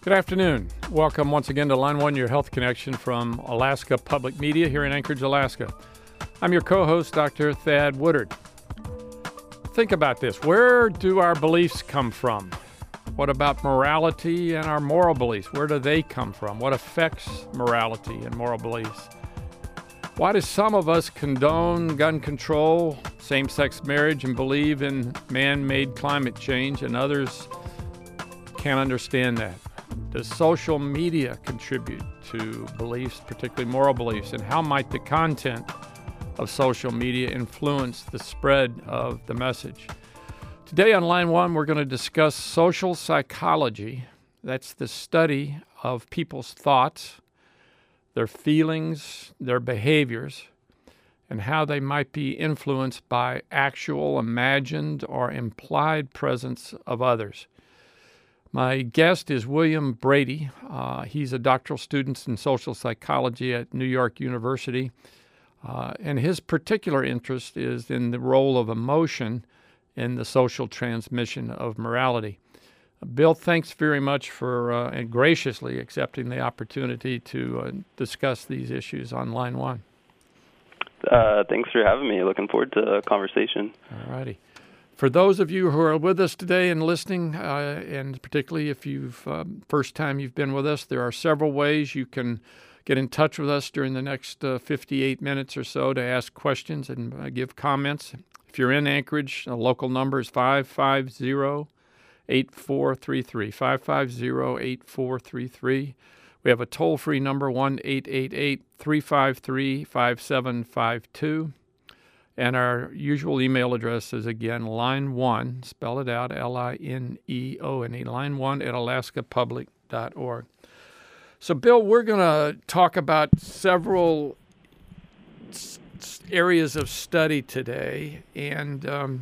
Good afternoon. Welcome once again to Line 1, your health connection from Alaska Public Media here in Anchorage, Alaska. I'm your co-host, Dr. Thad Woodard. Think about this. Where do our beliefs come from? What about morality and our moral beliefs? Where do they come from? What affects morality and moral beliefs? Why do some of us condone gun control, same-sex marriage, and believe in man-made climate change, and others can't understand that? Does social media contribute to beliefs, particularly moral beliefs? And how might the content of social media influence the spread of the message? Today on Line 1, we're going to discuss social psychology. That's the study of people's thoughts, their feelings, their behaviors, and how they might be influenced by actual, imagined, or implied presence of others. My guest is William Brady. He's a doctoral student in social psychology at New York University, and his particular interest is in the role of emotion in the social transmission of morality. Bill, thanks very much for and graciously accepting the opportunity to discuss these issues on Line 1. Thanks for having me. Looking forward to the conversation. All righty. For those of you who are with us today and listening, and particularly if first time you've been with us, there are several ways you can get in touch with us during the next 58 minutes or so to ask questions and give comments. If you're in Anchorage, the local number is 550-8433, 550-8433. We have a toll-free number, 1-888-353-5752. And our usual email address is, again, line1, spell it out, L-I-N-E-O-N-E, line1 at alaskapublic.org. So, Bill, we're going to talk about several areas of study today. And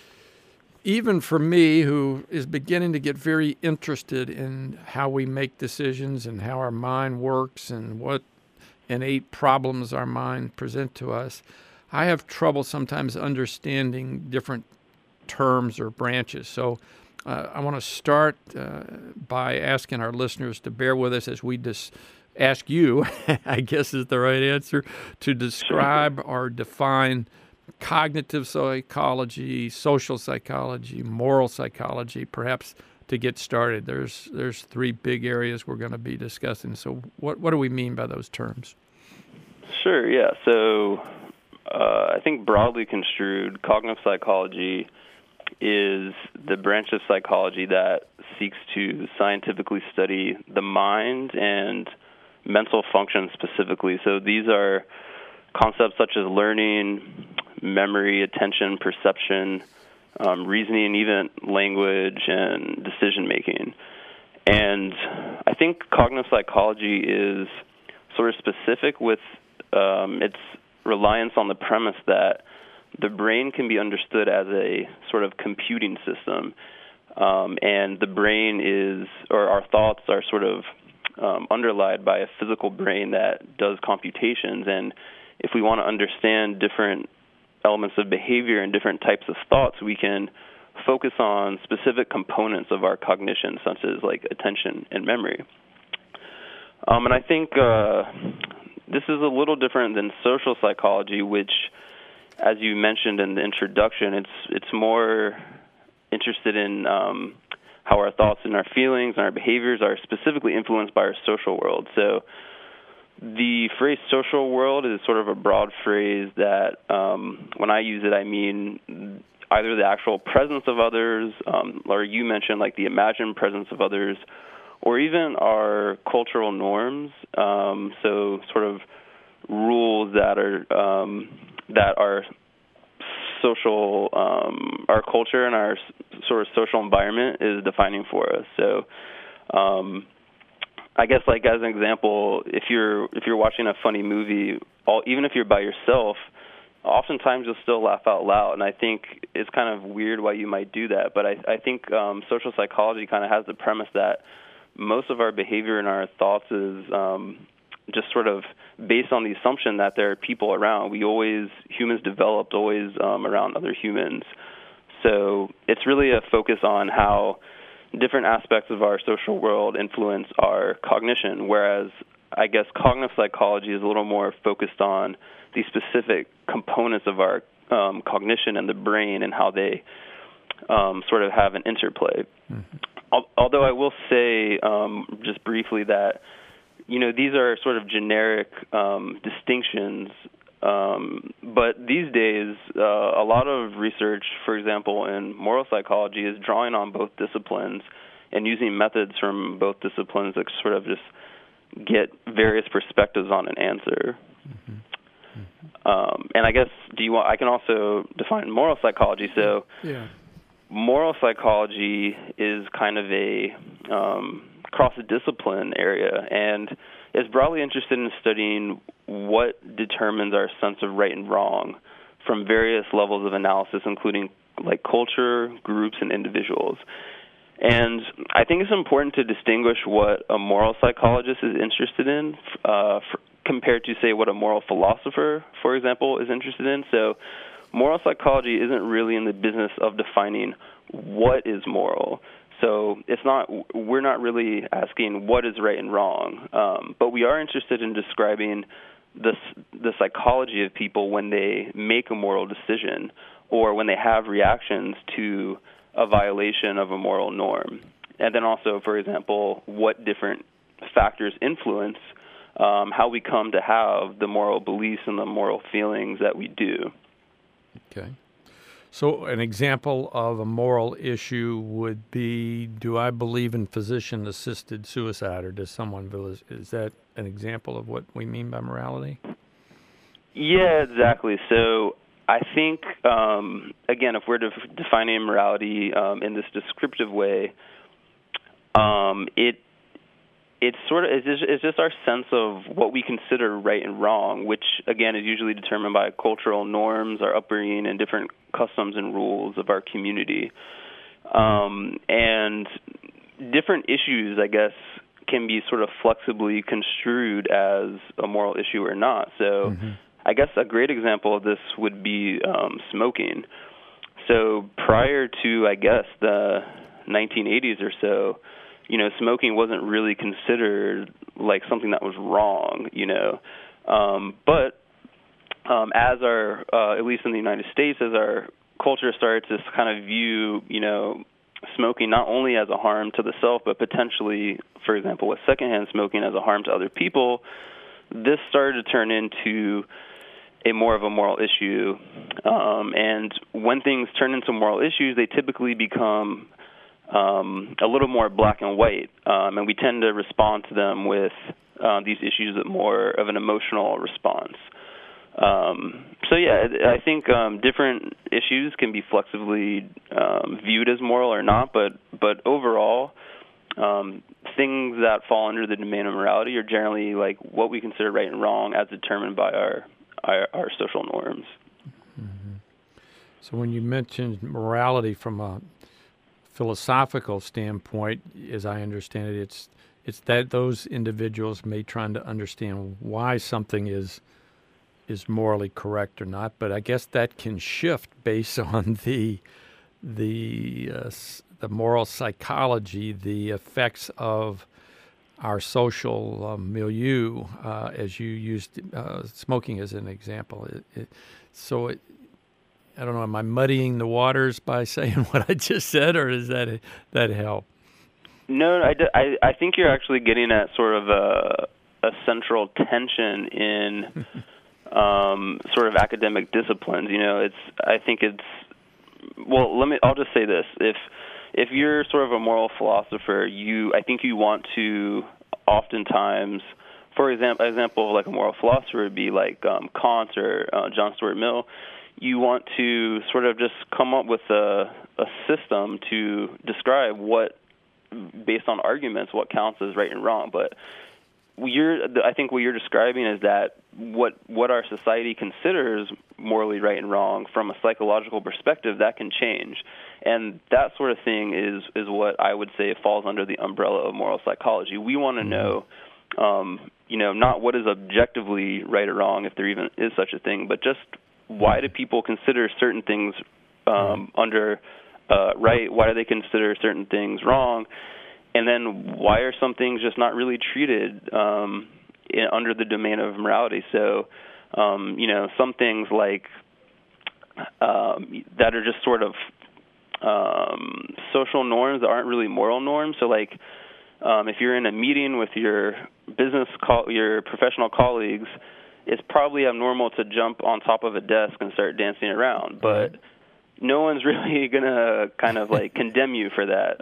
even for me, who is beginning to get very interested in how we make decisions and how our mind works and what innate problems our mind present to us, I have trouble sometimes understanding different terms or branches. So I want to start by asking our listeners to bear with us as we ask you, I guess is the right answer, to describe or define cognitive psychology, social psychology, moral psychology, perhaps to get started. There's three big areas we're going to be discussing. So what do we mean by those terms? Sure, yeah. So I think broadly construed, cognitive psychology is the branch of psychology that seeks to scientifically study the mind and mental function specifically. So these are concepts such as learning, memory, attention, perception, reasoning, even language, and decision-making. And I think cognitive psychology is sort of specific with its reliance on the premise that the brain can be understood as a sort of computing system, and the brain is, or our thoughts are sort of underlied by a physical brain that does computations. And if we want to understand different elements of behavior and different types of thoughts, we can focus on specific components of our cognition, such as like attention and memory. And I think this is a little different than social psychology, which, as you mentioned in the introduction, it's more interested in how our thoughts and our feelings and our behaviors are specifically influenced by our social world. So the phrase social world is sort of a broad phrase that when I use it, I mean either the actual presence of others, or you mentioned like the imagined presence of others, or even our cultural norms, so sort of rules that are social, our culture and our sort of social environment is defining for us. So I guess, like, as an example, if you're watching a funny movie, even if you're by yourself, oftentimes you'll still laugh out loud. And I think it's kind of weird why you might do that. But I think social psychology kind of has the premise that most of our behavior and our thoughts is just sort of based on the assumption that there are people around. Humans developed always around other humans. So it's really a focus on how different aspects of our social world influence our cognition, whereas I guess cognitive psychology is a little more focused on the specific components of our cognition and the brain and how they sort of have an interplay. Although I will say just briefly that, these are sort of generic distinctions, but these days a lot of research, for example, in moral psychology is drawing on both disciplines and using methods from both disciplines that sort of just get various perspectives on an answer. And I guess, I can also define moral psychology. So moral psychology is kind of a cross-discipline area, and is broadly interested in studying what determines our sense of right and wrong from various levels of analysis, including like culture, groups, and individuals. And I think it's important to distinguish what a moral psychologist is interested in compared to, say, what a moral philosopher, for example, is interested in. So moral psychology isn't really in the business of defining what is moral. So we're not really asking what is right and wrong, but we are interested in describing the psychology of people when they make a moral decision or when they have reactions to a violation of a moral norm. And then also, for example, what different factors influence how we come to have the moral beliefs and the moral feelings that we do. Okay. So an example of a moral issue would be, do I believe in physician-assisted suicide, or does someone, is that an example of what we mean by morality? Yeah, exactly. So I think, again, if we're defining morality in this descriptive way, it's just our sense of what we consider right and wrong, which again is usually determined by cultural norms, our upbringing, and different customs and rules of our community. And different issues, I guess, can be sort of flexibly construed as a moral issue or not. So I guess a great example of this would be smoking. So prior to, I guess, the 1980s or so, smoking wasn't really considered like something that was wrong, but as our, at least in the United States, as our culture started to kind of view, smoking not only as a harm to the self, but potentially, for example, with secondhand smoking as a harm to other people, this started to turn into a more of a moral issue. And when things turn into moral issues, they typically become a little more black and white, and we tend to respond to them with these issues with more of an emotional response. I think different issues can be flexibly viewed as moral or not, but overall, things that fall under the domain of morality are generally like what we consider right and wrong as determined by our social norms. So when you mentioned morality from a philosophical standpoint, as I understand it, it's that those individuals may try to understand why something is morally correct or not, but I guess that can shift based on the moral psychology, the effects of our social milieu, as you used smoking as an example. I don't know, am I muddying the waters by saying what I just said, or does that help? No, I think you're actually getting at sort of a central tension in sort of academic disciplines. I'll just say this: if you're sort of a moral philosopher, I think you want to oftentimes, for example, like a moral philosopher would be like Kant or John Stuart Mill. You want to sort of just come up with a system to describe based on arguments, what counts as right and wrong. But I think what you're describing is that what our society considers morally right and wrong from a psychological perspective, that can change. And that sort of thing is what I would say falls under the umbrella of moral psychology. We want to know, not what is objectively right or wrong, if there even is such a thing, but just why do people consider certain things under right? Why do they consider certain things wrong? And then why are some things just not really treated under the domain of morality? So, some things like that are just sort of social norms that aren't really moral norms. So, like, if you're in a meeting with your your professional colleagues, it's probably abnormal to jump on top of a desk and start dancing around. But no one's really going to kind of like condemn you for that.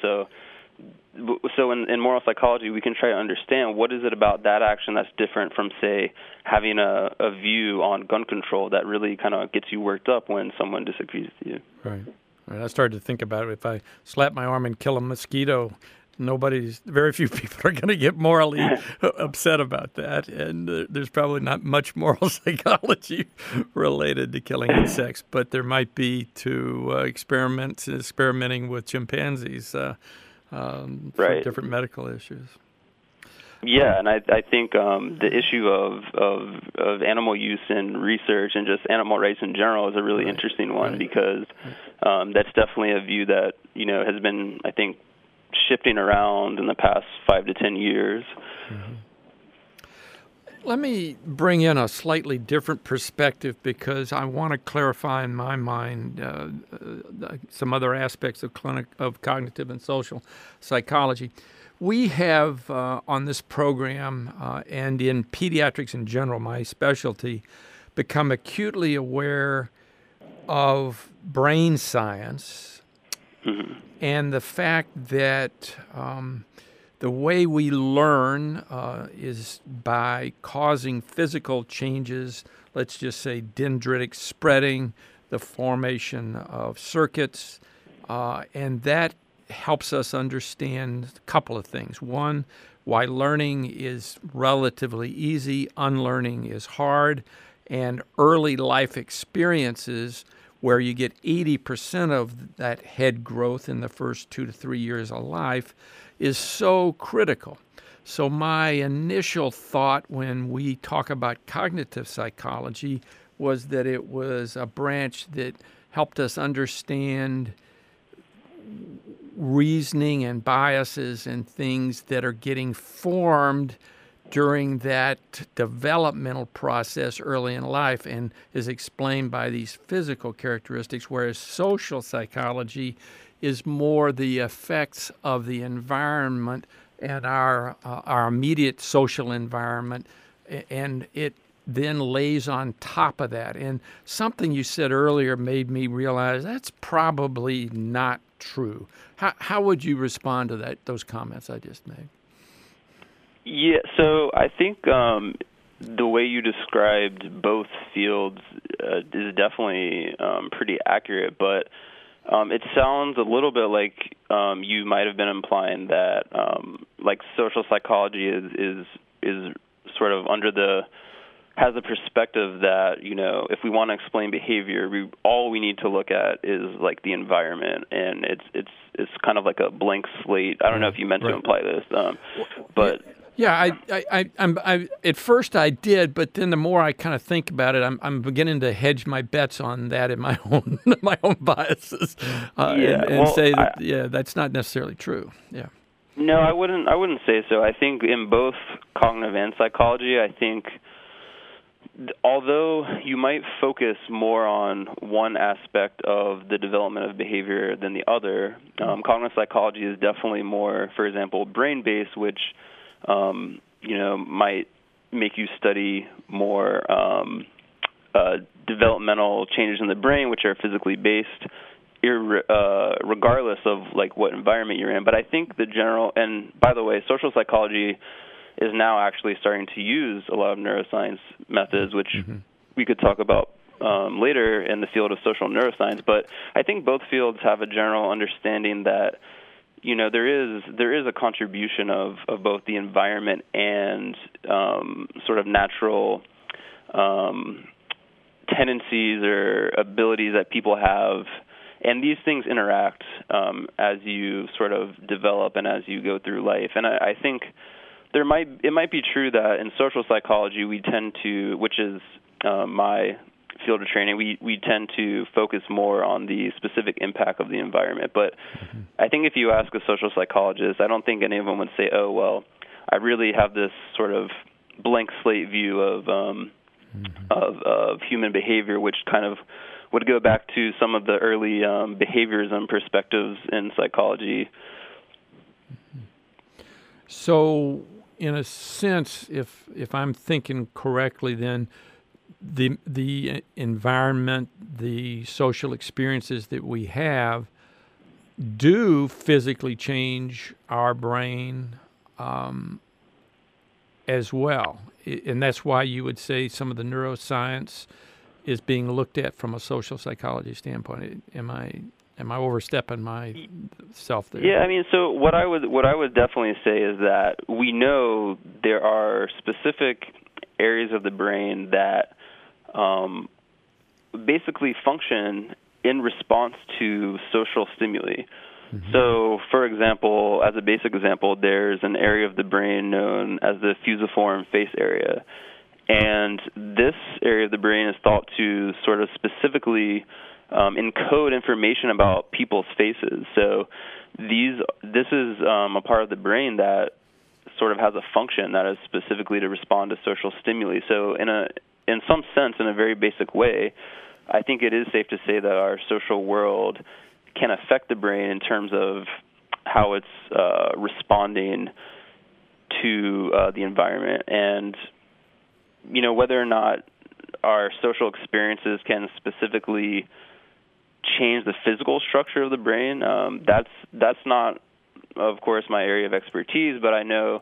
So in moral psychology, we can try to understand what is it about that action that's different from, say, having a view on gun control that really kind of gets you worked up when someone disagrees with you. Right. I started to think about it. If I slap my arm and kill a mosquito, very few people are going to get morally upset about that. And there's probably not much moral psychology related to killing insects, but there might be to experimenting with chimpanzees for different medical issues. Yeah, and I think the issue of animal use in research and just animal rights in general is a really interesting one because that's definitely a view that has been, I think, shifting around in the past 5 to 10 years. Mm-hmm. Let me bring in a slightly different perspective because I want to clarify in my mind some other aspects of cognitive and social psychology. We have on this program and in pediatrics in general, my specialty, become acutely aware of brain science and the fact that the way we learn is by causing physical changes, let's just say dendritic spreading, the formation of circuits, and that helps us understand a couple of things. One, why learning is relatively easy, unlearning is hard, and early life experiences where you get 80% of that head growth in the first 2 to 3 years of life is so critical. So my initial thought when we talk about cognitive psychology was that it was a branch that helped us understand reasoning and biases and things that are getting formed during that developmental process early in life and is explained by these physical characteristics, whereas social psychology is more the effects of the environment and our immediate social environment, and it then lays on top of that. And something you said earlier made me realize that's probably not true. How would you respond to those comments I just made? Yeah, so I think the way you described both fields is definitely pretty accurate, but it sounds a little bit like you might have been implying that like social psychology is sort of has a perspective that, if we want to explain behavior, all we need to look at is like the environment, and it's kind of like a blank slate. I don't know if you meant to imply this, but yeah, I at first I did, but then the more I kind of think about it, I'm beginning to hedge my bets on that in my own biases, say that that's not necessarily true. Yeah. No, I wouldn't say so. I think in both cognitive and psychology, I think although you might focus more on one aspect of the development of behavior than the other, cognitive psychology is definitely more, for example, brain-based, which might make you study more developmental changes in the brain, which are physically based, regardless of like what environment you're in. But I think the general, and by the way, social psychology is now actually starting to use a lot of neuroscience methods, which we could talk about later in the field of social neuroscience. But I think both fields have a general understanding that there is a contribution of both the environment and sort of natural tendencies or abilities that people have, and these things interact as you sort of develop and as you go through life. And I think it might be true that in social psychology we tend to, which is my field of training, we tend to focus more on the specific impact of the environment. But I think if you ask a social psychologist, I don't think any of them would say, oh, well, I really have this sort of blank slate view of human behavior, which kind of would go back to some of the early behaviorism perspectives in psychology. So, in a sense, if I'm thinking correctly, then the environment, the social experiences that we have do physically change our brain as well. And that's why you would say some of the neuroscience is being looked at from a social psychology standpoint. Am I overstepping myself there? Yeah, I mean, so what I would definitely say is that we know there are specific areas of the brain that basically function in response to social stimuli. Mm-hmm. So, for example, as a basic example, there's an area of the brain known as the fusiform face area. And this area of the brain is thought to sort of specifically encode information about people's faces. So this is a part of the brain that sort of has a function that is specifically to respond to social stimuli. So in some sense, in a very basic way, I think it is safe to say that our social world can affect the brain in terms of how it's responding to the environment. And, you know, whether or not our social experiences can specifically change the physical structure of the brain, that's not, of course, my area of expertise, but I know,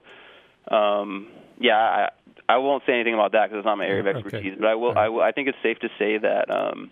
I won't say anything about that because it's not my area of expertise, okay. But I will. I think it's safe to say that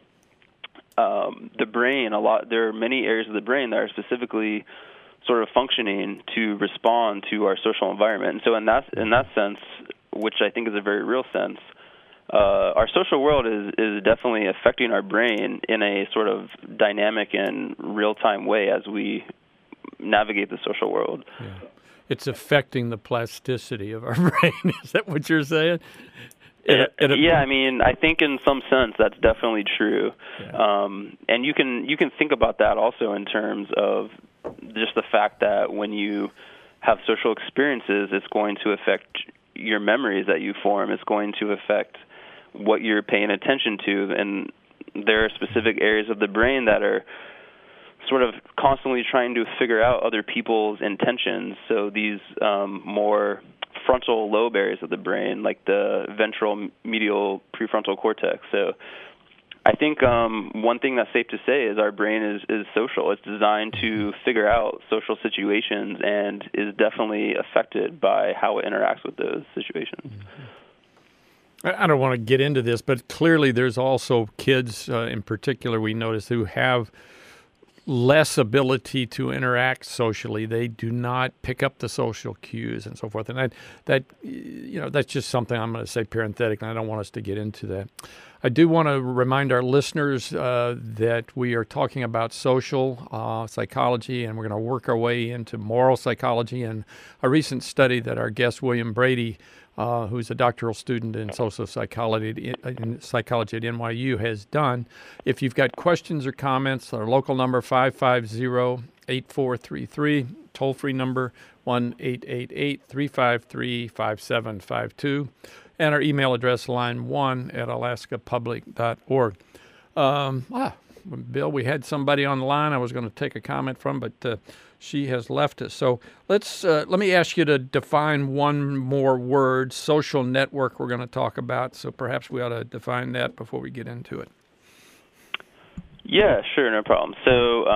the brain, there are many areas of the brain that are specifically sort of functioning to respond to our social environment. And so in that sense, which I think is a very real sense, our social world is definitely affecting our brain in a sort of dynamic and real-time way as we navigate the social world. Yeah. It's affecting the plasticity of our brain. Is that what you're saying? Yeah, I mean, I think in some sense that's definitely true. Yeah. And you can think about that also in terms of just the fact that when you have social experiences, it's going to affect your memories that you form. It's going to affect what you're paying attention to. And there are specific areas of the brain that are sort of constantly trying to figure out other people's intentions. So these more frontal lobe areas of the brain, like the ventral medial prefrontal cortex. So I think one thing that's safe to say is our brain is social. It's designed to figure out social situations and is definitely affected by how it interacts with those situations. I don't want to get into this, but clearly there's also kids in particular we notice who have less ability to interact socially. They do not pick up the social cues and so forth. And that's just something I'm going to say parenthetically. I don't want us to get into that. I do want to remind our listeners that we are talking about social psychology, and we're going to work our way into moral psychology. And a recent study that our guest, William Brady, who's a doctoral student in social psychology at NYU, has done. If you've got questions or comments, our local number 550-8433, toll-free number 1-888-353-5752, and our email address line1@alaskapublic.org. Bill, we had somebody on the line I was going to take a comment from, but she has left us. So let me ask you to define one more word, social network we're going to talk about. So perhaps we ought to define that before we get into it. Yeah, sure, no problem. So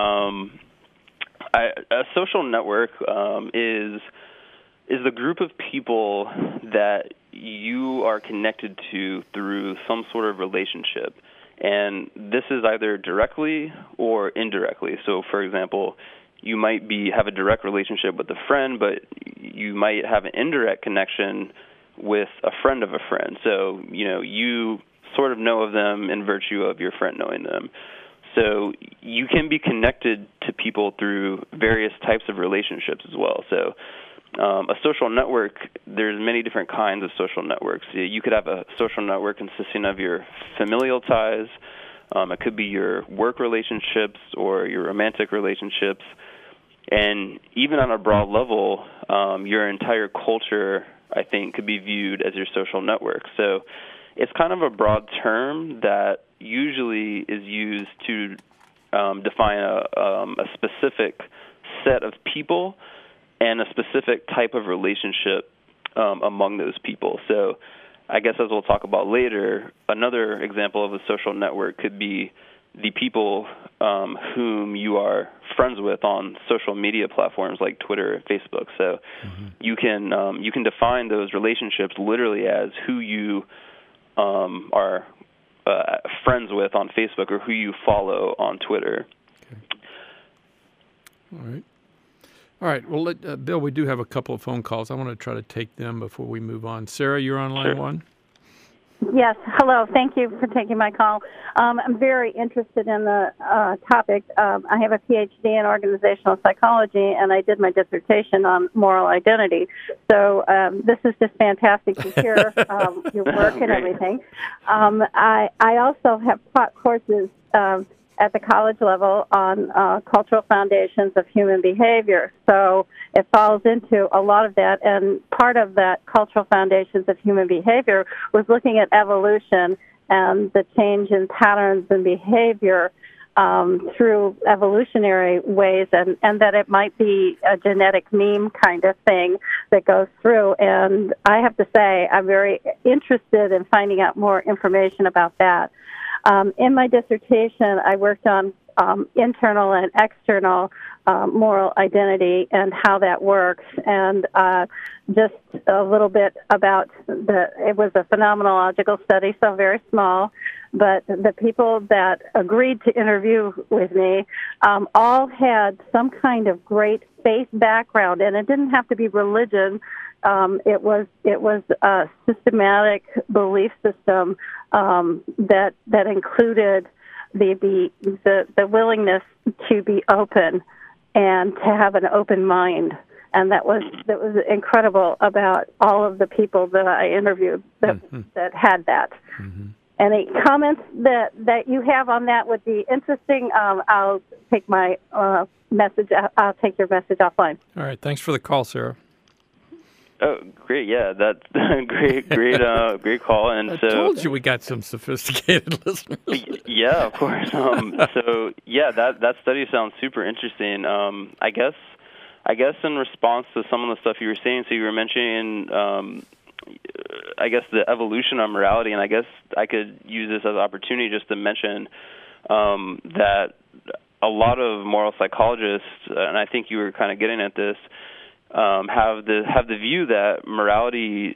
a social network is the group of people that you are connected to through some sort of relationship. And this is either directly or indirectly. So, for example, you might have a direct relationship with a friend, but you might have an indirect connection with a friend of a friend. So, you sort of know of them in virtue of your friend knowing them. So you can be connected to people through various types of relationships as well. So a social network, there's many different kinds of social networks. You could have a social network consisting of your familial ties. It could be your work relationships or your romantic relationships. And even on a broad level, your entire culture, I think, could be viewed as your social network. So it's kind of a broad term that usually is used to define a specific set of people and a specific type of relationship among those people. So I guess, as we'll talk about later, another example of a social network could be the people whom you are friends with on social media platforms like Twitter and Facebook. So you can define those relationships literally as who you are friends with on Facebook or who you follow on Twitter. Okay. All right. Well, Bill, we do have a couple of phone calls. I want to try to take them before we move on. Sarah, you're on line one. Yes. Hello. Thank you for taking my call. I'm very interested in the topic. I have a PhD in organizational psychology, and I did my dissertation on moral identity. So this is just fantastic to hear your work and everything. I also have taught courses at the college level on cultural foundations of human behavior. So it falls into a lot of that, and part of that cultural foundations of human behavior was looking at evolution and the change in patterns and behavior through evolutionary ways, and that it might be a genetic meme kind of thing that goes through. And I have to say, I'm very interested in finding out more information about that. In my dissertation, I worked on internal and external moral identity and how that works, and just a little bit about it was a phenomenological study, so very small, but the people that agreed to interview with me all had some kind of great faith background, and it didn't have to be religion. It was a systematic belief system that included the willingness to be open and to have an open mind, and that was incredible about all of the people that I interviewed that had that. Any comments that you have on that would be interesting. I'll take my message. I'll take your message offline. All right. Thanks for the call, Sarah. Oh, great! Yeah, that's great call. And I so told you we got some sophisticated listeners. Yeah, of course. So yeah, that study sounds super interesting. I guess in response to some of the stuff you were saying, so you were mentioning, I guess, the evolution of morality, and I guess I could use this as an opportunity just to mention that a lot of moral psychologists, and I think you were kind of getting at this, have the view that morality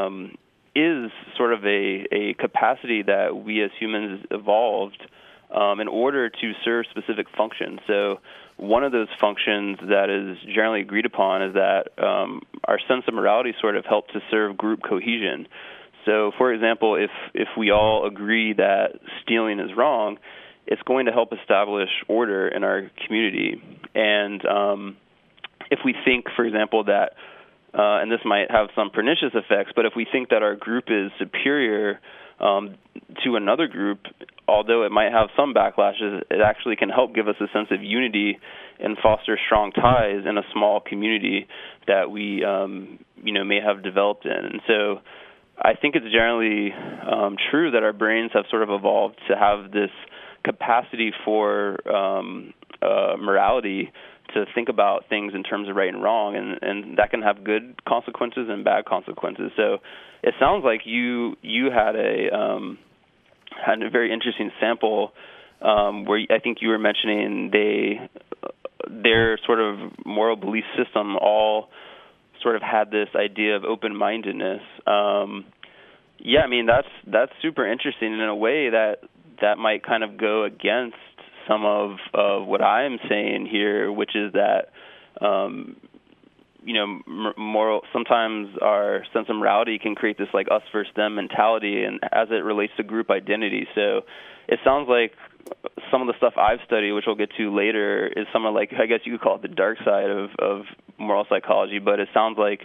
is sort of a capacity that we as humans evolved in order to serve specific functions. So one of those functions that is generally agreed upon is that our sense of morality sort of helped to serve group cohesion. So, for example, if we all agree that stealing is wrong, it's going to help establish order in our community. And if we think, for example, that, and this might have some pernicious effects, but if we think that our group is superior to another group, although it might have some backlashes, it actually can help give us a sense of unity and foster strong ties in a small community that we, may have developed in. And so I think it's generally true that our brains have sort of evolved to have this capacity for morality, to think about things in terms of right and wrong, and that can have good consequences and bad consequences. So it sounds like you had a very interesting sample where I think you were mentioning their sort of moral belief system all sort of had this idea of open-mindedness. Yeah, I mean that's super interesting in a way that might kind of go against some of what I'm saying here, which is that, moral. Sometimes our sense of morality can create this like us versus them mentality, and as it relates to group identity. So it sounds like some of the stuff I've studied, which we'll get to later, is some of like, I guess you could call it the dark side of moral psychology, but it sounds like,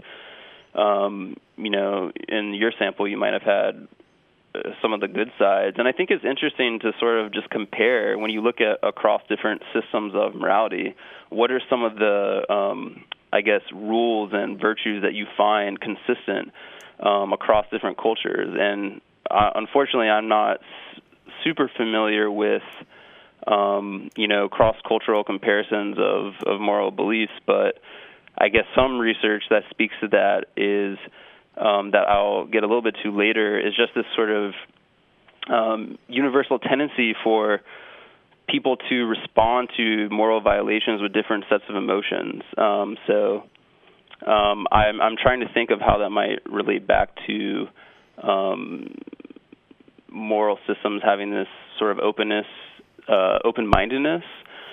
in your sample, you might have had some of the good sides. And I think it's interesting to sort of just compare when you look at across different systems of morality, what are some of the, rules and virtues that you find consistent across different cultures. And unfortunately, I'm not super familiar with, cross-cultural comparisons of moral beliefs, but I guess some research that speaks to that is that I'll get a little bit to later is just this sort of universal tendency for people to respond to moral violations with different sets of emotions. I'm trying to think of how that might relate back to moral systems having this sort of openness, open-mindedness.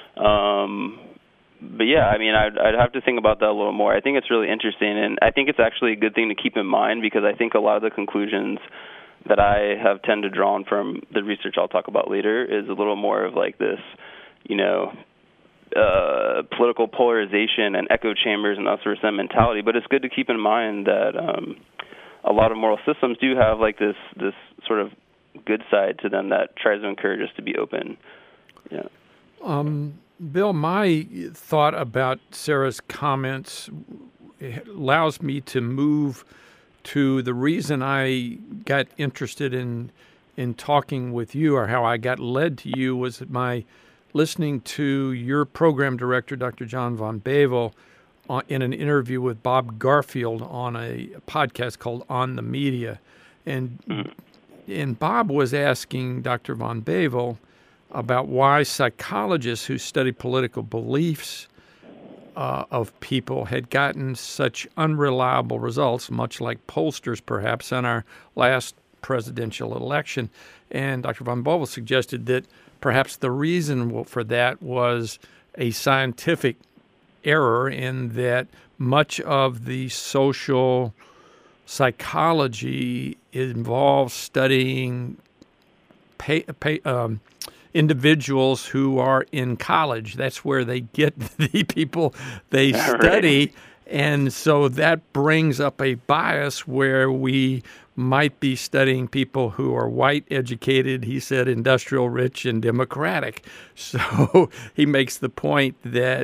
But yeah, I mean, I'd have to think about that a little more. I think it's really interesting, and I think it's actually a good thing to keep in mind because I think a lot of the conclusions that I have tend to draw on from the research I'll talk about later is a little more of like this, political polarization and echo chambers and that sort of mentality. But it's good to keep in mind that a lot of moral systems do have like this sort of good side to them that tries to encourage us to be open. Yeah. Bill, my thought about Sarah's comments allows me to move to the reason I got interested in talking with you, or how I got led to you, was my listening to your program director, Dr. John Von Bavel, in an interview with Bob Garfield on a podcast called On the Media. And Bob was asking Dr. Von Bavel about why psychologists who study political beliefs of people had gotten such unreliable results, much like pollsters perhaps, in our last presidential election. And Dr. Von Bavel suggested that perhaps the reason for that was a scientific error in that much of the social psychology involves studying individuals who are in college. That's where they get the people they study. Right. And so that brings up a bias where we might be studying people who are white, educated, he said, industrial, rich, and democratic. So he makes the point that,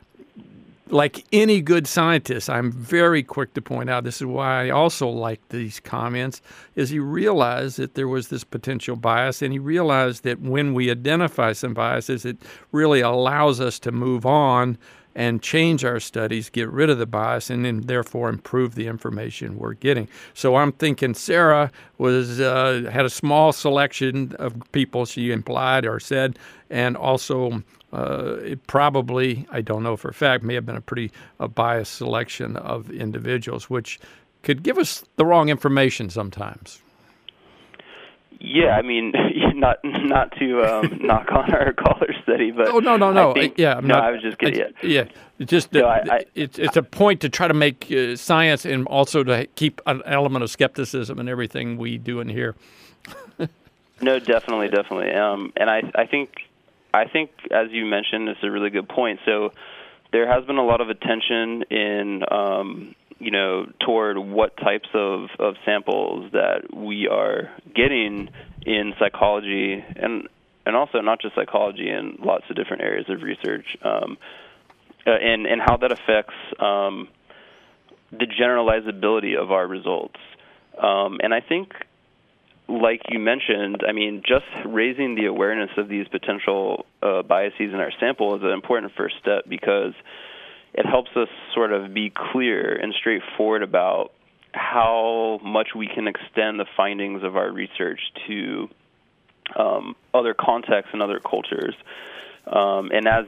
like any good scientist, I'm very quick to point out, this is why I also like these comments, is he realized that there was this potential bias, and he realized that when we identify some biases, it really allows us to move on and change our studies, get rid of the bias, and then therefore improve the information we're getting. So I'm thinking Sarah was had a small selection of people, she implied or said, and also it probably, I don't know for a fact, may have been a biased selection of individuals, which could give us the wrong information sometimes. Yeah, I mean, not to knock on our caller study, but no. I was just kidding. It's a point to try to make science and also to keep an element of skepticism in everything we do in here. No, definitely, and I think, as you mentioned, it's a really good point. So there has been a lot of attention in, toward what types of samples that we are getting in psychology, and also not just psychology, in lots of different areas of research, and how that affects the generalizability of our results. And I think, like you mentioned, I mean, just raising the awareness of these potential biases in our sample is an important first step, because it helps us sort of be clear and straightforward about how much we can extend the findings of our research to other contexts and other cultures. And as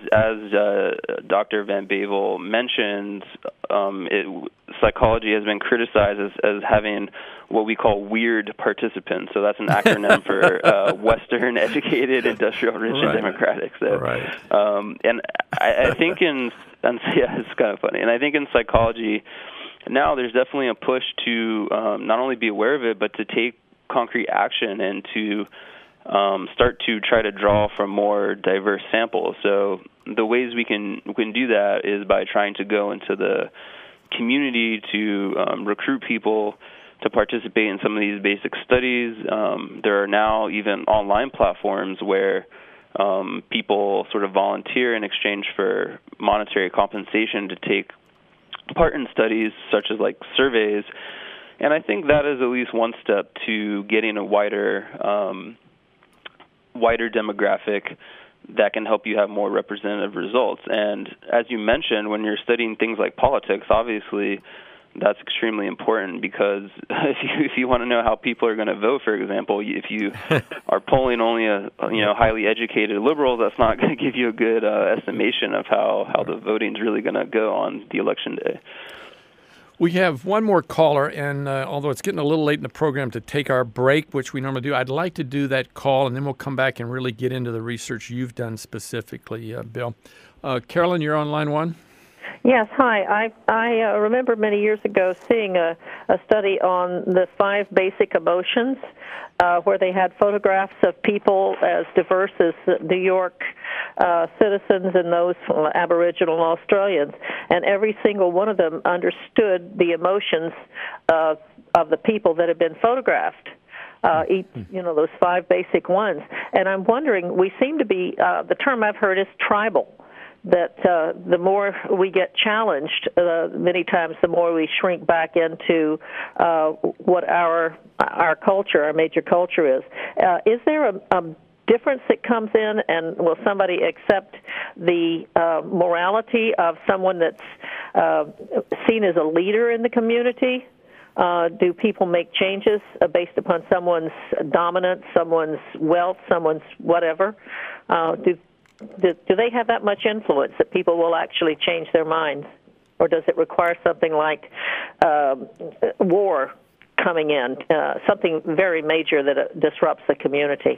Dr. Van Bavel mentioned, psychology has been criticized as having what we call weird participants. So that's an acronym for Western, educated, industrial, rich, and democratic. So, and I think it's kind of funny. And I think in psychology now there's definitely a push to not only be aware of it, but to take concrete action and to start to try to draw from more diverse samples. So the ways we can do that is by trying to go into the community to recruit people to participate in some of these basic studies. There are now even online platforms where people sort of volunteer in exchange for monetary compensation to take part in studies such as like surveys. And I think that is at least one step to getting a wider demographic that can help you have more representative results. And as you mentioned, when you're studying things like politics, obviously that's extremely important, because if you want to know how people are going to vote, for example, if you are polling only a highly educated liberals, that's not going to give you a good estimation of how the voting is really going to go on the election day. We have one more caller, and although it's getting a little late in the program to take our break, which we normally do, I'd like to do that call, and then we'll come back and really get into the research you've done specifically, Bill. Carolyn, you're on line one. Yes, hi. I remember many years ago seeing a study on the 5 basic emotions, where they had photographs of people as diverse as New York citizens and those Aboriginal Australians, and every single one of them understood the emotions of the people that had been photographed. Those 5 basic ones. And I'm wondering, we seem to be, the term I've heard is tribal, that the more we get challenged, many times the more we shrink back into what our culture, our major culture is. Is there a difference that comes in, and will somebody accept the morality of someone that's seen as a leader in the community? Do people make changes based upon someone's dominance, someone's wealth, someone's whatever? Do they have that much influence that people will actually change their minds? Or does it require something like war coming in, something very major that disrupts the community?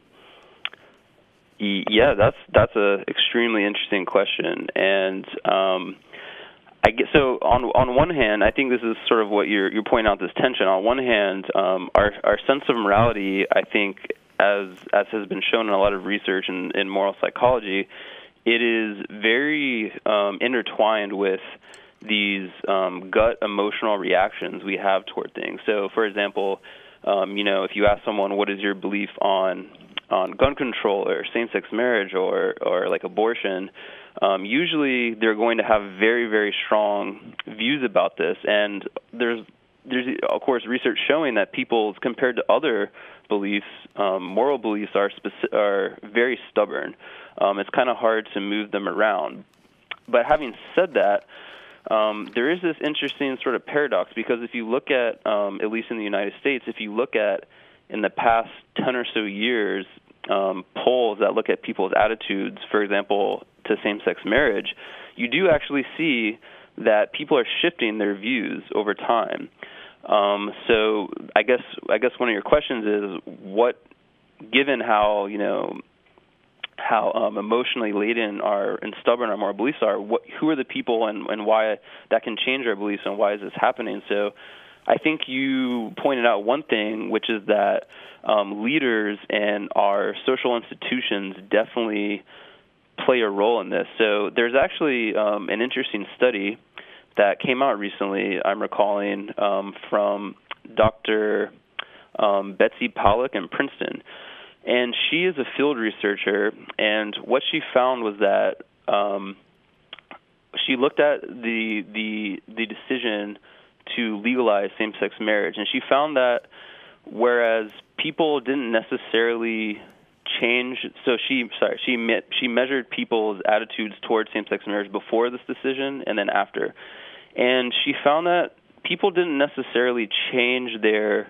Yeah, that's an extremely interesting question. And I guess so. On one hand, I think this is sort of what you're pointing out, this tension. On one hand, our sense of morality, I think, as has been shown in a lot of research in moral psychology, it is very intertwined with these gut emotional reactions we have toward things. So, for example, if you ask someone, what is your belief on gun control or same-sex marriage or like abortion, usually they're going to have very, very strong views about this. And there's of course research showing that people, compared to other beliefs, moral beliefs are very stubborn. It's kind of hard to move them around. But having said that, there is this interesting sort of paradox, because if you look at least in the United States, if you look at in the past 10 or so years, polls that look at people's attitudes, for example, to same-sex marriage, you do actually see that people are shifting their views over time. So I guess one of your questions is, what, given how emotionally laden and stubborn our moral beliefs are, who are the people and why that can change our beliefs, and why is this happening? So I think you pointed out one thing, which is that leaders and our social institutions definitely play a role in this. So there's actually an interesting study that came out recently, I'm recalling, from Dr. Betsy Pollack in Princeton. And she is a field researcher, and what she found was that she looked at the decision to legalize same-sex marriage, and she found that whereas people didn't necessarily change, so she measured people's attitudes towards same-sex marriage before this decision and then after, and she found that people didn't necessarily change their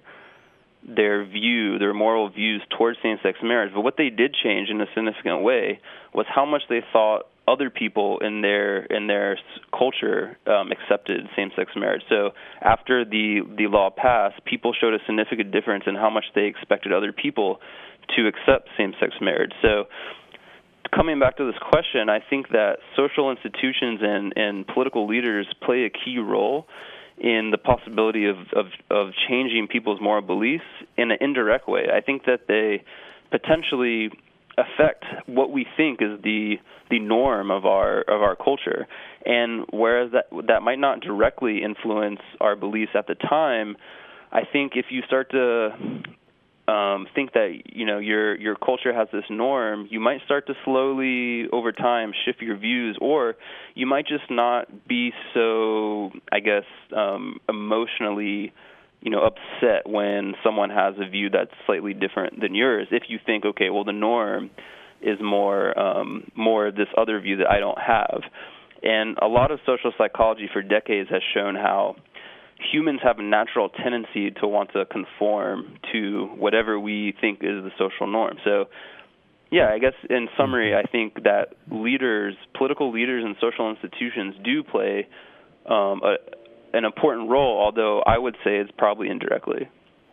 moral views towards same-sex marriage, but what they did change in a significant way was how much they thought other people in their culture accepted same-sex marriage. So after the law passed, people showed a significant difference in how much they expected other people to accept same-sex marriage. So coming back to this question, I think that social institutions and political leaders play a key role in the possibility of changing people's moral beliefs in an indirect way. I think that they potentially affect what we think is the norm of our culture. And whereas that might not directly influence our beliefs at the time, I think if you start to think that your culture has this norm, you might start to slowly over time shift your views, or you might just not be so, I guess, emotionally upset when someone has a view that's slightly different than yours. If you think, okay, well, the norm is more this other view that I don't have. And a lot of social psychology for decades has shown how humans have a natural tendency to want to conform to whatever we think is the social norm. So, yeah, I guess in summary, I think that political leaders and social institutions do play an important role, although I would say it's probably indirectly.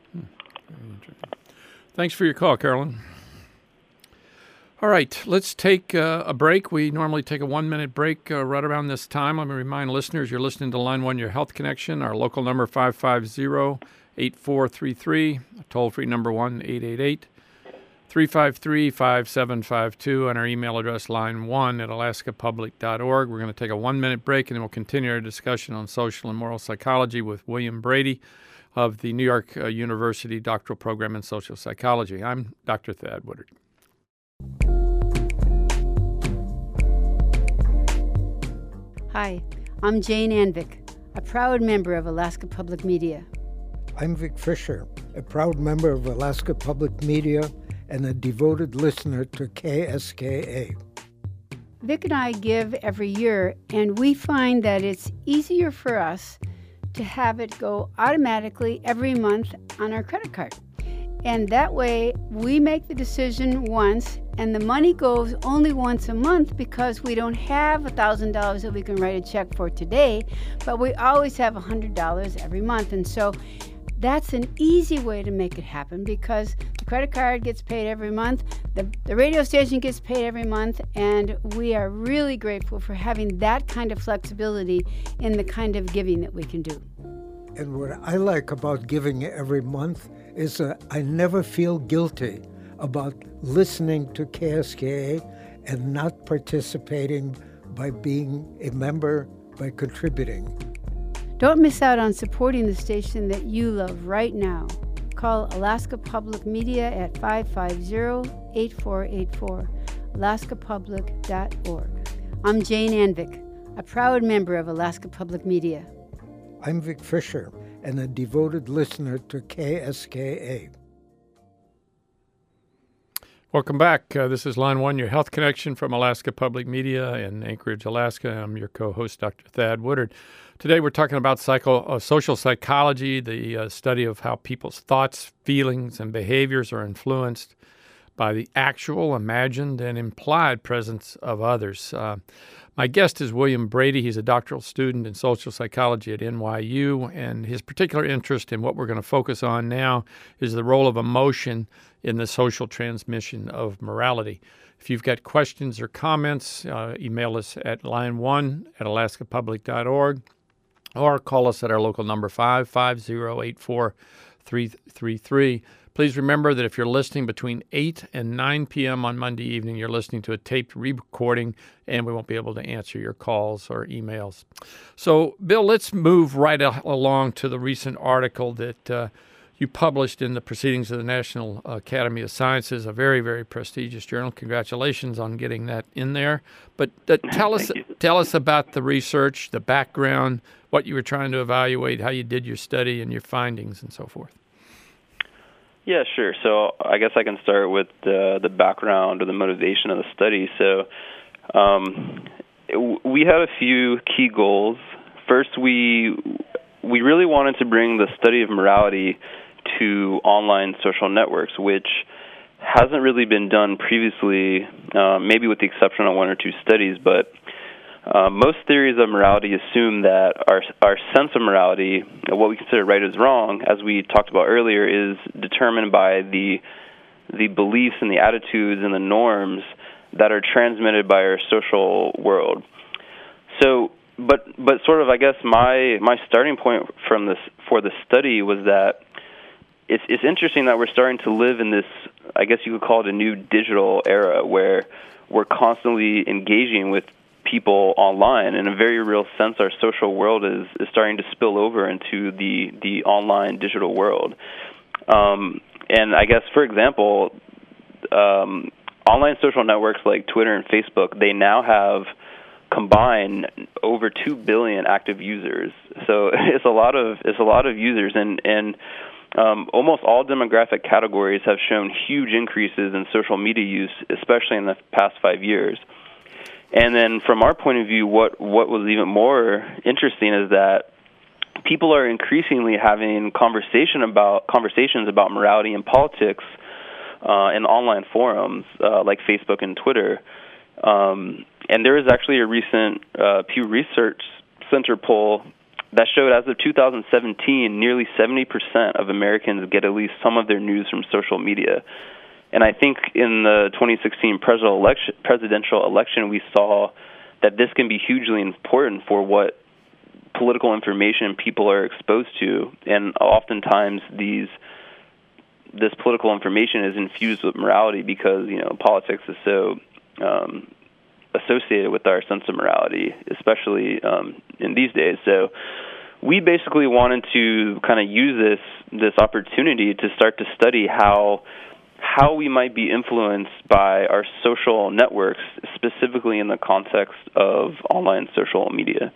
Thanks for your call, Carolyn. All right, let's take a break. We normally take a 1-minute break right around this time. Let me remind listeners, you're listening to Line 1, Your Health Connection. Our local number, 550-8433. Toll-free number, 1-888-353-5752. And our email address, line1@alaskapublic.org. We're going to take a 1-minute break, and then we'll continue our discussion on social and moral psychology with William Brady of the New York University Doctoral Program in Social Psychology. I'm Dr. Thad Woodard. Hi, I'm Jane Anvik, a proud member of Alaska Public Media. I'm Vic Fisher, a proud member of Alaska Public Media and a devoted listener to KSKA. Vic and I give every year, and we find that it's easier for us to have it go automatically every month on our credit card. And that way, we make the decision once, and the money goes only once a month because we don't have $1,000 that we can write a check for today, but we always have $100 every month. And so that's an easy way to make it happen because the credit card gets paid every month, the radio station gets paid every month, and we are really grateful for having that kind of flexibility in the kind of giving that we can do. And what I like about giving every month is I never feel guilty about listening to KSKA and not participating by being a member, by contributing. Don't miss out on supporting the station that you love right now. Call Alaska Public Media at 550-8484, alaskapublic.org. I'm Jane Anvik, a proud member of Alaska Public Media. I'm Vic Fisher, and a devoted listener to KSKA. Welcome back. This is Line 1, Your Health Connection from Alaska Public Media in Anchorage, Alaska. I'm your co-host, Dr. Thad Woodard. Today we're talking about social psychology, the study of how people's thoughts, feelings, and behaviors are influenced by the actual, imagined, and implied presence of others. My guest is William Brady. He's a doctoral student in social psychology at NYU, and his particular interest in what we're going to focus on now is the role of emotion in the social transmission of morality. If you've got questions or comments, email us at line1@alaskapublic.org or call us at our local number 550-8433. Please remember that if you're listening between 8 and 9 p.m. on Monday evening, you're listening to a taped re-recording, and we won't be able to answer your calls or emails. So, Bill, let's move right along to the recent article that you published in the Proceedings of the National Academy of Sciences, a very, very prestigious journal. Congratulations on getting that in there. But tell us about the research, the background, what you were trying to evaluate, how you did your study and your findings and so forth. Yeah, sure. So I guess I can start with the background or the motivation of the study. So we had a few key goals. First, we really wanted to bring the study of morality to online social networks, which hasn't really been done previously, maybe with the exception of one or two studies, but most theories of morality assume that our sense of morality, what we consider right as wrong, as we talked about earlier, is determined by the beliefs and the attitudes and the norms that are transmitted by our social world. So, but sort of, I guess my starting point for the study was that it's interesting that we're starting to live in this, I guess you could call it a new digital era, where we're constantly engaging with people online. In a very real sense, our social world is starting to spill over into the online digital world. And I guess, for example, online social networks like Twitter and Facebook, they now have combined over 2 billion active users. So it's a lot of users, and almost all demographic categories have shown huge increases in social media use, especially in the past 5 years. And then from our point of view, what was even more interesting is that people are increasingly having conversations about morality and politics in online forums like Facebook and Twitter. And there is actually a recent Pew Research Center poll that showed as of 2017, nearly 70% of Americans get at least some of their news from social media. And I think in the 2016 presidential election, we saw that this can be hugely important for what political information people are exposed to. And oftentimes this political information is infused with morality because, politics is so associated with our sense of morality, especially in these days. So we basically wanted to kind of use this opportunity to start to study how we might be influenced by our social networks, specifically in the context of online social media.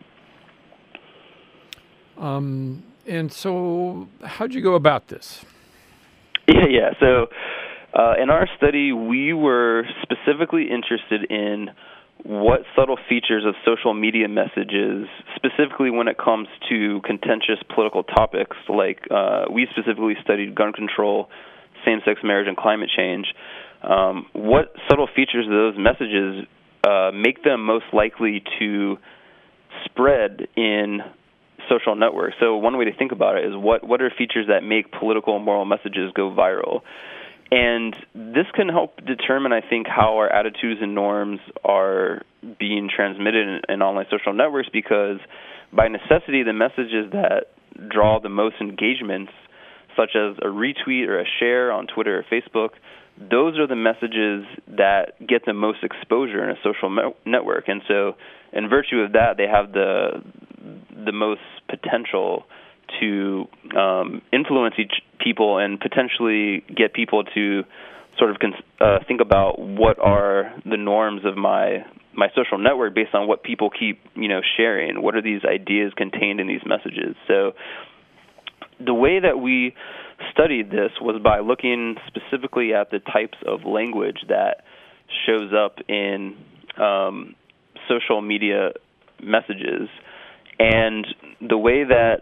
And so how'd you go about this? Yeah. So in our study, we were specifically interested in what subtle features of social media messages, specifically when it comes to contentious political topics, like we specifically studied gun control, same-sex marriage, and climate change. What subtle features of those messages make them most likely to spread in social networks? So one way to think about it is what are features that make political and moral messages go viral? And this can help determine, I think, how our attitudes and norms are being transmitted in online social networks, because by necessity, the messages that draw the most engagements, such as a retweet or a share on Twitter or Facebook, those are the messages that get the most exposure in a social network. And so in virtue of that, they have the most potential to influence people and potentially get people to sort of think about what are the norms of my social network based on what people keep sharing. What are these ideas contained in these messages? So the way that we studied this was by looking specifically at the types of language that shows up in social media messages. And the way that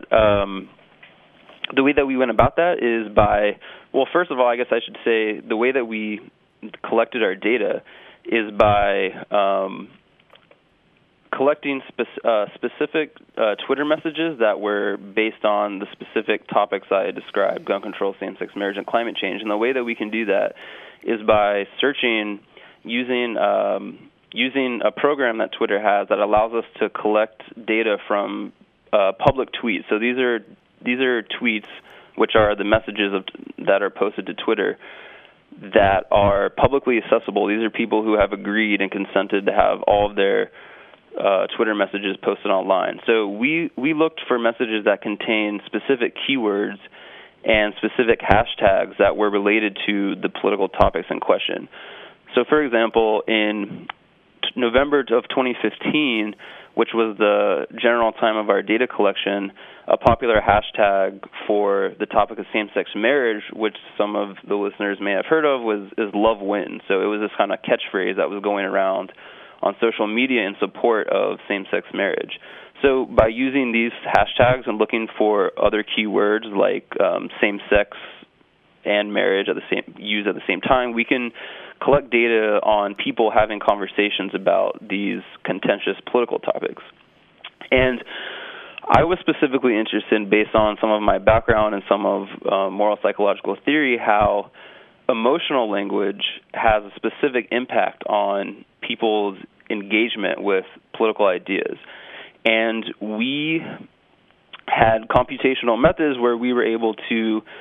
we went about that is by, well, first of all, I guess I should say the way that we collected our data is by collecting specific Twitter messages that were based on the specific topics I described: gun control, same-sex marriage, and climate change. And the way that we can do that is by searching using a program that Twitter has that allows us to collect data from public tweets. So these are tweets, which are the messages that are posted to Twitter that are publicly accessible. These are people who have agreed and consented to have all of their Twitter messages posted online. So we looked for messages that contain specific keywords and specific hashtags that were related to the political topics in question. So, for example, in November of 2015, which was the general time of our data collection, a popular hashtag for the topic of same-sex marriage, which some of the listeners may have heard of, is love wins. So it was this kind of catchphrase that was going around on social media in support of same-sex marriage. So by using these hashtags and looking for other keywords like same-sex and marriage used at the same time, we can collect data on people having conversations about these contentious political topics. And I was specifically interested in, based on some of my background and some of moral psychological theory, how emotional language has a specific impact on people's engagement with political ideas. And we had computational methods where we were able to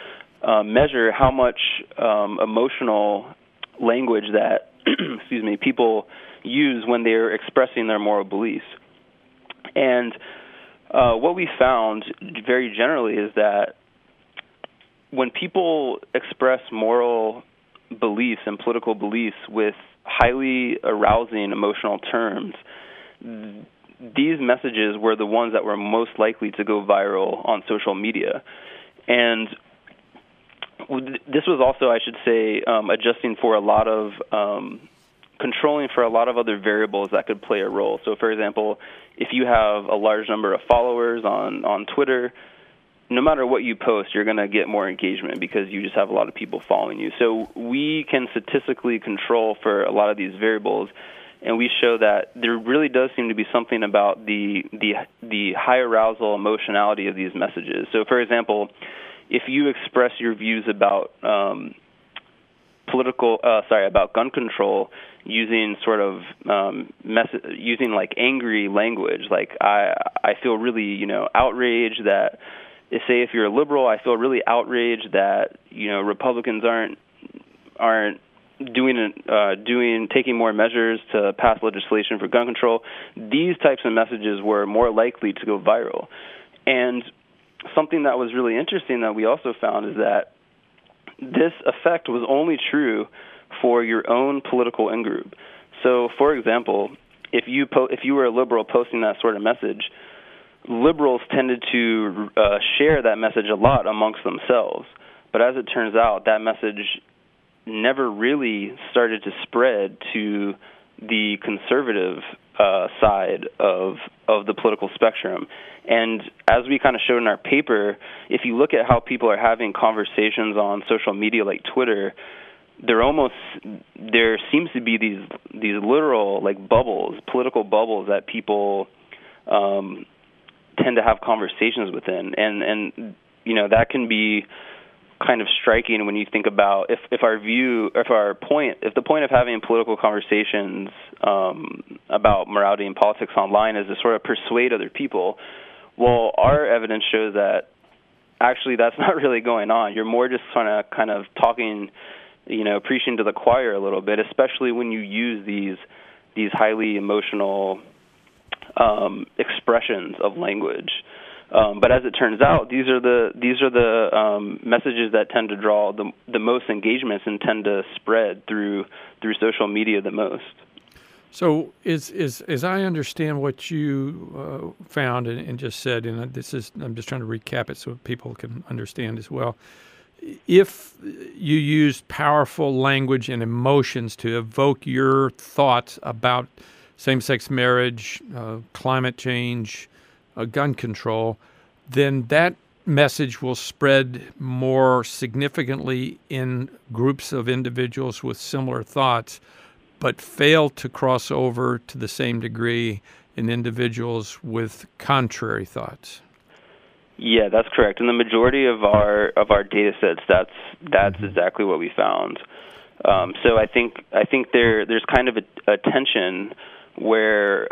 measure how much emotional language that people use when they're expressing their moral beliefs. And what we found very generally is that when people express moral beliefs and political beliefs with highly arousing emotional terms, these messages were the ones that were most likely to go viral on social media. And this was also, I should say, adjusting for a lot of controlling for a lot of other variables that could play a role. So, for example, if you have a large number of followers on Twitter, no matter what you post, you're going to get more engagement because you just have a lot of people following you. So we can statistically control for a lot of these variables, and we show that there really does seem to be something about the high arousal emotionality of these messages. So, for example, if you express your views about about gun control using sort of using like angry language, like I feel really outraged that, say if you're a liberal, I feel really outraged that Republicans aren't taking more measures to pass legislation for gun control. These types of messages were more likely to go viral. And something that was really interesting that we also found is that this effect was only true for your own political in-group. So, for example, if you were a liberal posting that sort of message, liberals tended to share that message a lot amongst themselves. But as it turns out, that message never really started to spread to the conservative side of the political spectrum. And as we kind of showed in our paper, if you look at how people are having conversations on social media like Twitter, there seems to be these literal like bubbles, political bubbles that people tend to have conversations within, and that can be kind of striking when you think about if the point of having political conversations about morality and politics online is to sort of persuade other people. Well, our evidence shows that actually that's not really going on. You're more just kind of talking, preaching to the choir a little bit, especially when you use these highly emotional expressions of language. But as it turns out, these are the messages that tend to draw the most engagements and tend to spread through social media the most. So, as I understand what you found and just said, and I'm just trying to recap it so people can understand as well. If you use powerful language and emotions to evoke your thoughts about same-sex marriage, climate change, gun control, then that message will spread more significantly in groups of individuals with similar thoughts, but fail to cross over to the same degree in individuals with contrary thoughts. Yeah, that's correct. In the majority of our data sets, that's exactly what we found. So I think there's kind of a tension where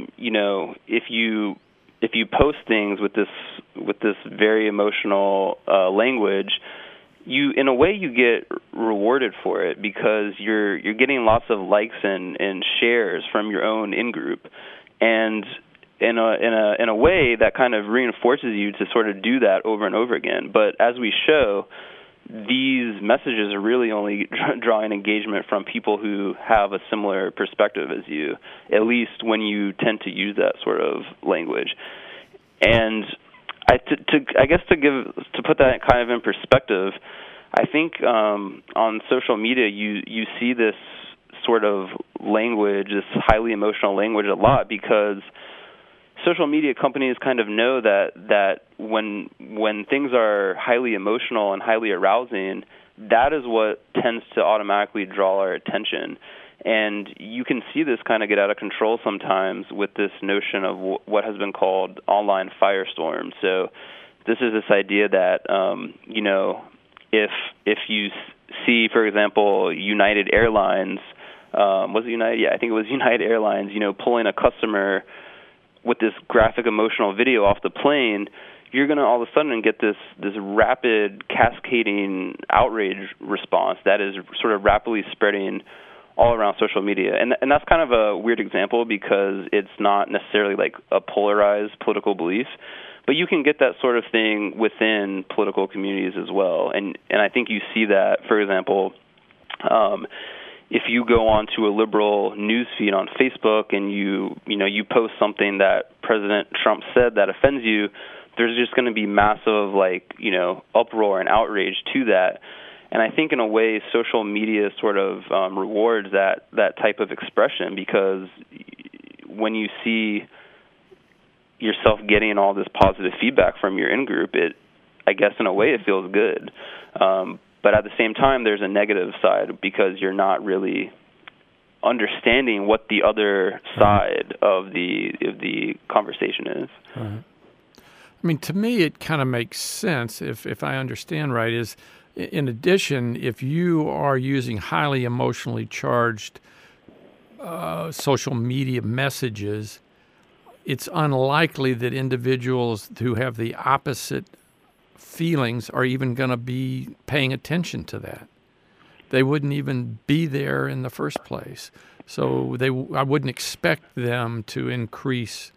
if you post things with this very emotional language, in a way you get rewarded for it because you're getting lots of likes and shares from your own in-group, and in a way that kind of reinforces you to sort of do that over and over again. But as we show, these messages are really only drawing engagement from people who have a similar perspective as you, at least when you tend to use that sort of language. And I guess to put that kind of in perspective, I think on social media you see this sort of language, this highly emotional language a lot because social media companies kind of know that when things are highly emotional and highly arousing, that is what tends to automatically draw our attention. And you can see this kind of get out of control sometimes with this notion of what has been called online firestorm. So this is this idea that, if you see, for example, United Airlines, was it United? Yeah, I think it was United Airlines, pulling a customer with this graphic emotional video off the plane, you're going to all of a sudden get this rapid cascading outrage response that is sort of rapidly spreading all around social media. And that's kind of a weird example because it's not necessarily like a polarized political belief, but you can get that sort of thing within political communities as well. And I think you see that, for example, if you go onto a liberal news feed on Facebook and you post something that President Trump said that offends you, there's just going to be massive uproar and outrage to that. And I think in a way social media sort of rewards that type of expression, because when you see yourself getting all this positive feedback from your in-group, I guess in a way it feels good. But at the same time, there's a negative side because you're not really understanding what the other side of the conversation is. Right. I mean, to me, it kind of makes sense, if I understand right, is in addition, if you are using highly emotionally charged social media messages, it's unlikely that individuals who have the opposite feelings are even going to be paying attention to that. They wouldn't even be there in the first place. So I wouldn't expect them to increase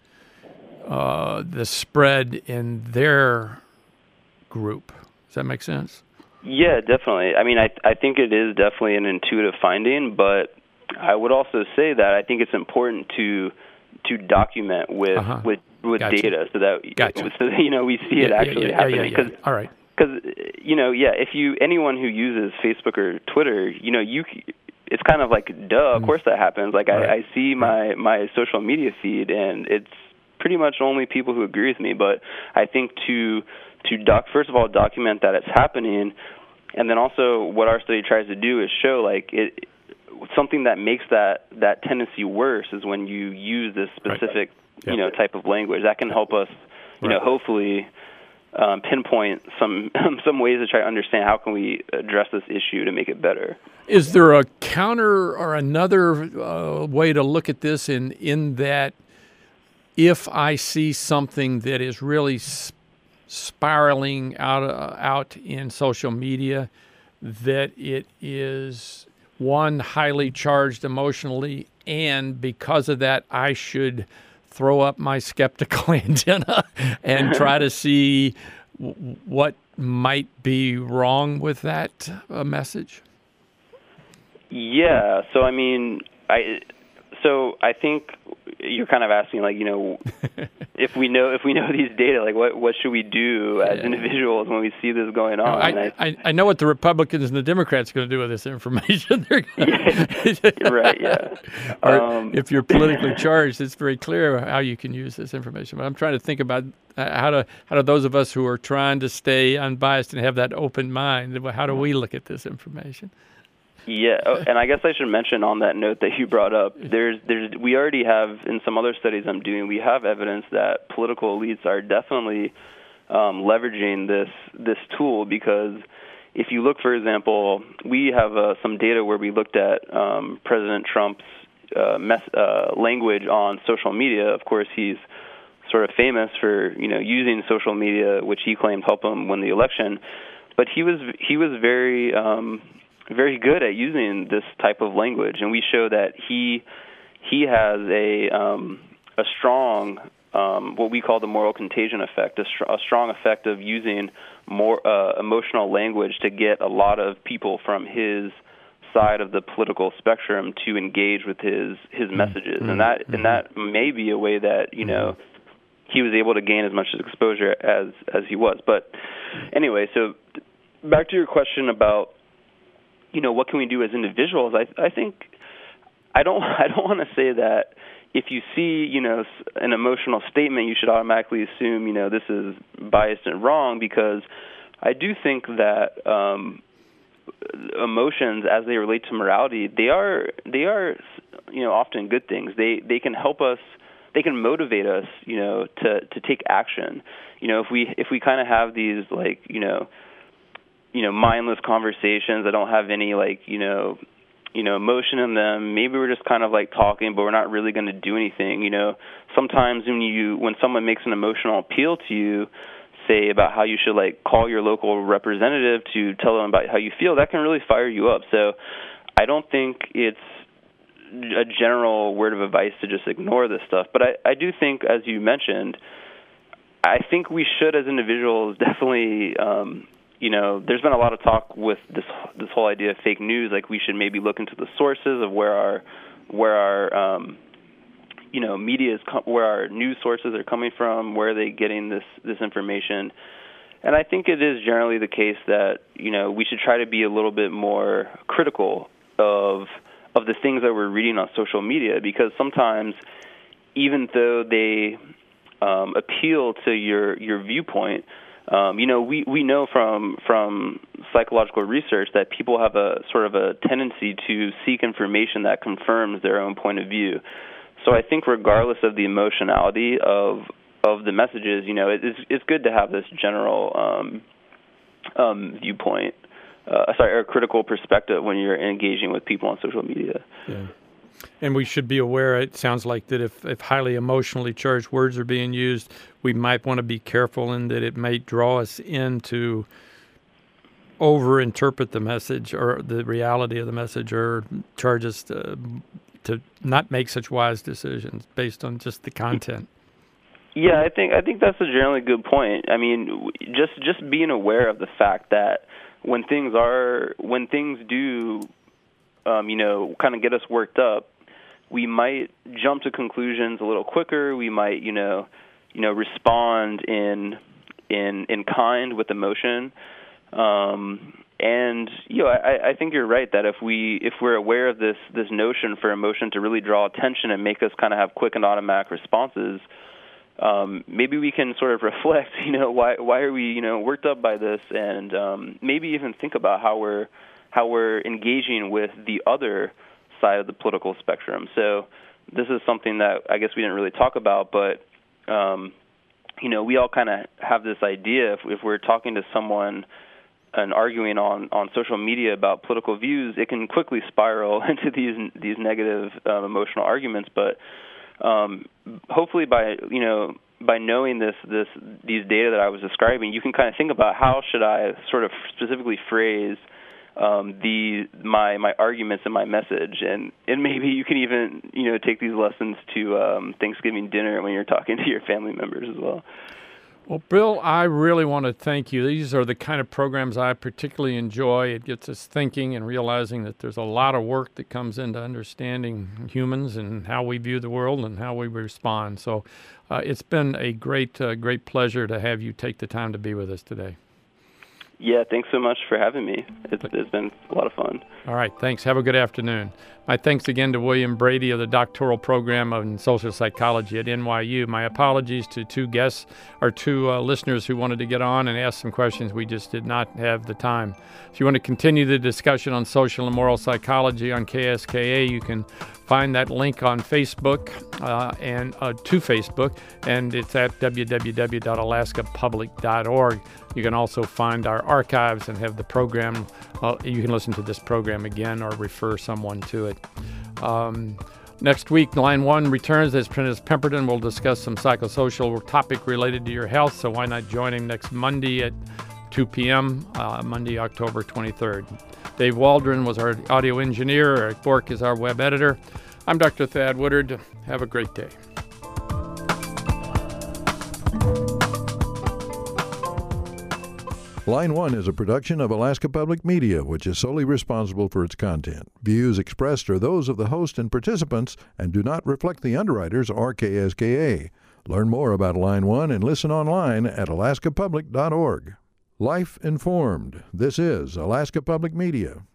the spread in their group. Does that make sense? Yeah, definitely. I mean, I think it is definitely an intuitive finding, but I would also say that I think it's important to document with gotcha. Data so that we see it actually happening. Yeah. All right. Because if anyone who uses Facebook or Twitter, it's kind of like duh. Of course that happens. Like right. I see my social media feed, and it's pretty much only people who agree with me. But I think to first of all document that it's happening, and then also what our study tries to do is show like it. Something that makes that tendency worse is when you use this specific type of language that can help us hopefully pinpoint some ways to try to understand how can we address this issue to make it better. Is there a counter or another way to look at this in that if I see something that is really spiraling out in social media, that it is one, highly charged emotionally, and because of that, I should throw up my skeptical antenna and try to see what might be wrong with that message? Yeah. So, I mean, I think you're kind of asking, like, if we know these data, like what should we do as individuals when we see this going on? I know what the Republicans and the Democrats are going to do with this information. Right. Yeah. Or if you're politically charged, it's very clear how you can use this information. But I'm trying to think about how do those of us who are trying to stay unbiased and have that open mind, how do we look at this information? Yeah, and I guess I should mention on that note that you brought up, we already have, in some other studies I'm doing, we have evidence that political elites are definitely leveraging this tool, because if you look, for example, we have some data where we looked at President Trump's language on social media. Of course, he's sort of famous for using social media, which he claimed helped him win the election, but he was very good at using this type of language, and we show that he has a strong what we call the moral contagion effect, a strong effect of using more emotional language to get a lot of people from his side of the political spectrum to engage with his messages, and that may be a way that he was able to gain as much exposure as he was. But anyway, so back to your question about what can we do as individuals? I think I don't want to say that if you see an emotional statement, you should automatically assume this is biased and wrong, because I do think that emotions, as they relate to morality, they are often good things. They can help us. They can motivate us to take action. If we kind of have these mindless conversations that don't have any emotion in them. Maybe we're just kind of like talking, but we're not really going to do anything. Sometimes when someone makes an emotional appeal to you, say about how you should like call your local representative to tell them about how you feel, that can really fire you up. So I don't think it's a general word of advice to just ignore this stuff. But I do think, as you mentioned, I think we should, as individuals, definitely, there's been a lot of talk with this whole idea of fake news. Like, we should maybe look into the sources of where our media is, where our news sources are coming from, where are they getting this information. And I think it is generally the case that, we should try to be a little bit more critical of the things that we're reading on social media, because sometimes, even though they appeal to your viewpoint, we know from psychological research that people have a sort of a tendency to seek information that confirms their own point of view. So I think regardless of the emotionality of the messages, it's good to have this general viewpoint. Or critical perspective when you're engaging with people on social media. Yeah. And we should be aware, it sounds like, that if highly emotionally charged words are being used, we might want to be careful in that it may draw us into overinterpret the message or the reality of the message, or charge us to not make such wise decisions based on just the content. Yeah, I think that's a generally good point. I mean, just being aware of the fact that when things do, kind of get us worked up, we might jump to conclusions a little quicker. We might, respond in kind with emotion. And I think you're right that if we're aware of this notion for emotion to really draw attention and make us kind of have quick and automatic responses, maybe we can sort of reflect, why are we, worked up by this, and maybe even think about how we're engaging with the other side of the political spectrum. So this is something that I guess we didn't really talk about, but we all kind of have this idea if we're talking to someone and arguing on social media about political views, it can quickly spiral into these negative emotional arguments, but hopefully by knowing these data that I was describing, you can kind of think about how should I sort of specifically phrase my arguments and my message, and maybe you can even take these lessons to Thanksgiving dinner when you're talking to your family members as well. Well, Bill, I really want to thank you. These are the kind of programs I particularly enjoy. It gets us thinking and realizing that there's a lot of work that comes into understanding humans and how we view the world and how we respond. So it's been a great pleasure to have you take the time to be with us today. Yeah, thanks so much for having me. It's been a lot of fun. All right, thanks. Have a good afternoon. My thanks again to William Brady of the doctoral program in social psychology at NYU. My apologies to two listeners who wanted to get on and ask some questions. We just did not have the time. If you want to continue the discussion on social and moral psychology on KSKA, you can find that link on Facebook and to Facebook, and it's at www.alaskapublic.org. You can also find our archives and have the program. You can listen to this program again or refer someone to it. Next week, Line 1 returns as Prentice Pemberton. We'll discuss some psychosocial topic related to your health, so why not join him next Monday at 2 p.m., Monday, October 23rd. Dave Waldron was our audio engineer. Eric Bork is our web editor. I'm Dr. Thad Woodard. Have a great day. Line 1 is a production of Alaska Public Media, which is solely responsible for its content. Views expressed are those of the host and participants and do not reflect the underwriters or KSKA. Learn more about Line 1 and listen online at alaskapublic.org. Life informed. This is Alaska Public Media.